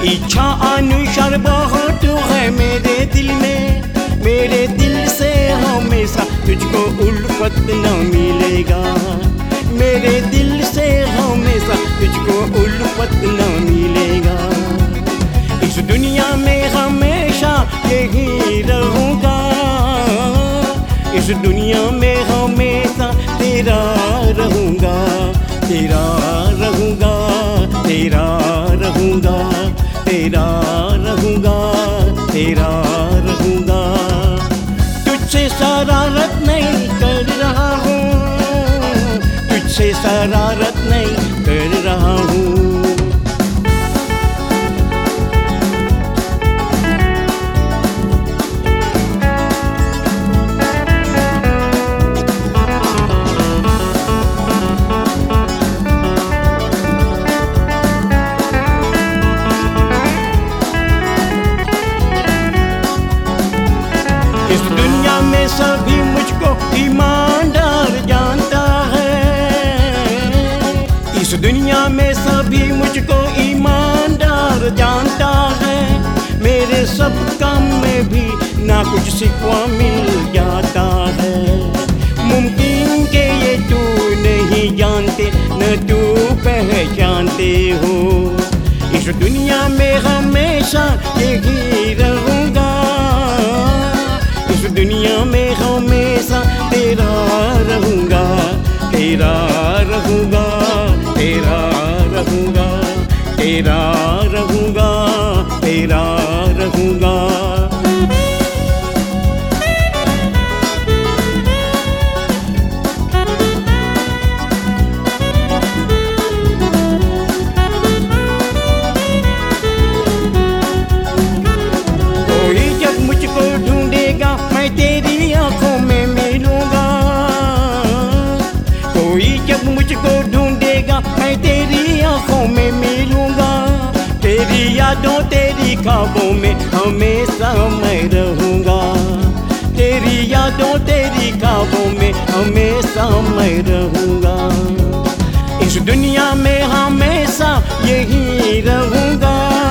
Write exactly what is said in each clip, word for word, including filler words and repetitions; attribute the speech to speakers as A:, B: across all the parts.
A: इच्छा अनुसार बहुत है मेरे दिल में, मेरे दिल से हमेशा तुझको उल्फत न मिलेगा, मेरे दिल से हमेशा तुझको उल्फत न मिलेगा। इस दुनिया में हमेशा यही रहूँगा, इस दुनिया में हमेशा तेरा रहूँगा, तेरा रहूँगा, तेरा रहूँगा, तेरा रहूँगा, तेरा रहूँगा। तुझसे शरारत नहीं कर रहा हूँ, तुझसे शरारत नहीं कर रहा हूँ। इस दुनिया में सभी मुझको ईमानदार जानता है, इस दुनिया में सभी मुझको ईमानदार जानता है। मेरे सब काम में भी ना कुछ सिकवा मिल जाता है। मुमकिन के ये तू नहीं जानते न तू पहचानते हो। इस दुनिया में हमेशा यही रहूँगा, इस दुनिया में हमेशा तेरा रहूँगा, तेरा रहूँगा, तेरा रहूँगा, तेरा रहूँगा, तेरा रहूँगा। कोई जब मुझको ढूंढेगा मैं तेरी आंखों में मिलूंगा, कोई जब मुझको ढूंढेगा मैं तेरी आंखों में मिलूंगा। तेरी यादों तेरी ख्वाबों में हमेशा मैं रहूंगा, तेरी यादों तेरी ख्वाबों में हमेशा मैं रहूंगा। इस दुनिया में हमेशा यही रहूंगा,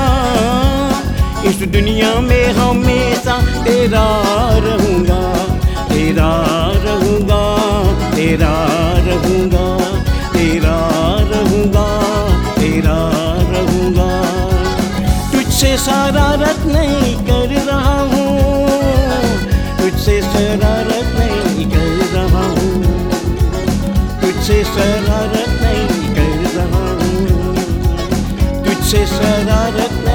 A: इस दुनिया में हमेशा तेरा रहूँगा, तेरा रहूँगा, तेरा रहूँगा, तेरा रहूँगा, तेरा रहूँगा। तुझसे शरारत नहीं कर रहा हूँ, तुझसे शरारत नहीं कर रहा हूँ, तुझसे शरारत नहीं कर रहा हूँ, तुझसे शरारत